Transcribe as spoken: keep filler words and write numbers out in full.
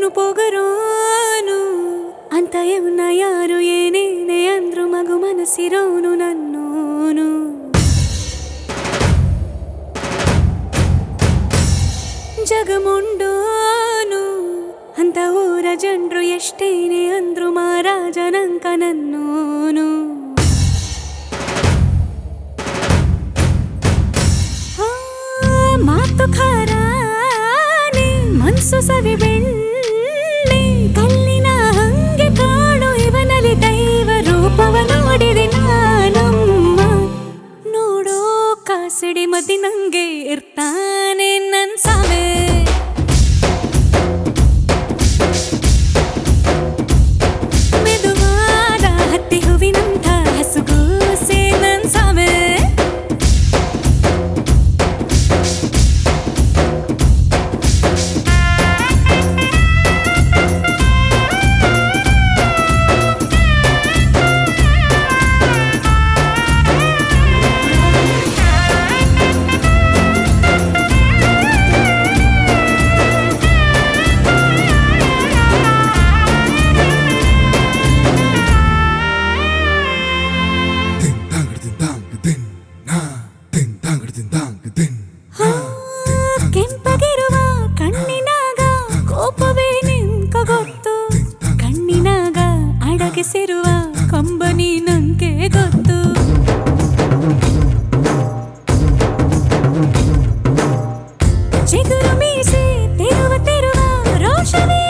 phone ಪೊಗರೋನು ಅಂತ ಇವನ ಯಾರು ಏನೇನೆ ಅಂದ್ರು ಮಗು ಮನಸ್ಸಿರೋನು ನನ್ನೋನು ಜಗಮುಂಡೋನು ಅಂತ ಊರ ಜನರು ಎಷ್ಟೇನೆ ಅಂದ್ರು ಮಹಾರಾಜನಂಕ ನನ್ನೋನು ಮಾತು ಖಾರಾನೆ ಮನ್ಸು ಸವಿ ಬೆಣ್ಣೆ ಕಲ್ಲಿನ ಹಂಗೆ ಕಾಣು ಇವನಲ್ಲಿ ದೈವ ರೂಪವ ನೋಡಿದೆ ನಾನಮ್ಮ ನೋಡೋ ಕಾಸಡಿ ಮದಿ ನಂಗೆ ಇರ್ತಾನೆ ನನ್ ಸಾವೆ ಮೆದುವಾದ ಹತ್ತಿ ಹೂವಿನಂಥ ಹಸುಗೂಸೆ ನನ್ ಸಾವೆ ಕೆಂಪಗಿರುವ ಕಣ್ಣಿನಾಗ ಕೋಪವೇ ನಿಂಕ ಗೊತ್ತು ಕಣ್ಣಿನಾಗ ಅಡಗಿಸಿರುವ ಕಂಬನಿ ನಂಗೆ ಗೊತ್ತು ಚಿಗುರು ಮೀಸೆ ತಿರುವ ತಿರುವ ರೋಷವೇ